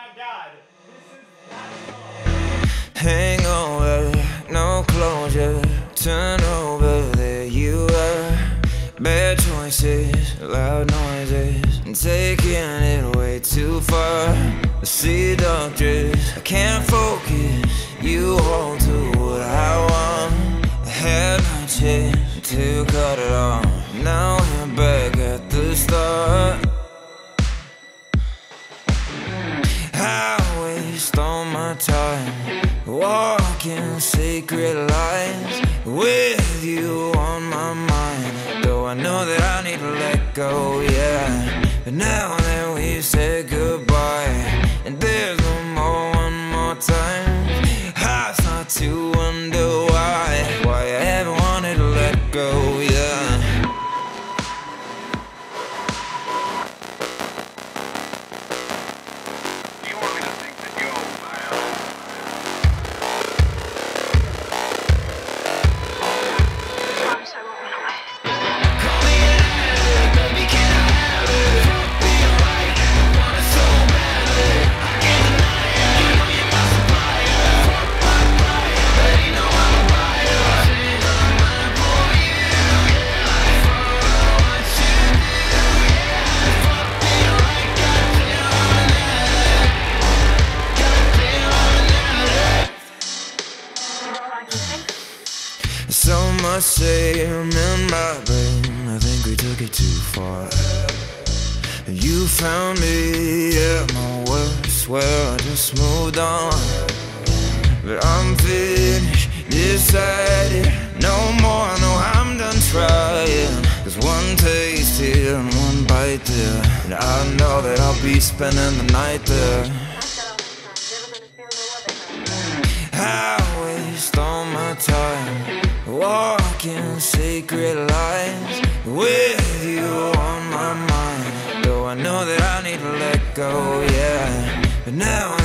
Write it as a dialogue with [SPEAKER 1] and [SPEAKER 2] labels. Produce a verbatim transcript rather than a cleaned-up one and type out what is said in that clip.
[SPEAKER 1] my God.
[SPEAKER 2] Hangover, no closure, turn over, there you are. Bad choices, loud noises, and taking it way too far. I see doctors, I can't focus, you hold to what I want. I had my chance to cut it off, now we're back at the start. I waste all my time walking sacred lines with you on my mind. Though I know that I need to let go, yeah. But now that we've said goodbye and there's no more one more time, I start to wonder why, why I haven't wanted to let go, yeah. So much shame in my brain, I think we took it too far. You found me at my worst, where I just moved on. But I'm finished, decided, no more, no, I'm done trying. There's one taste here and one bite there, and I know that I'll be spending the night there. I waste all my time walking sacred lines with you on my mind. Though I know that I need to let go, yeah. But now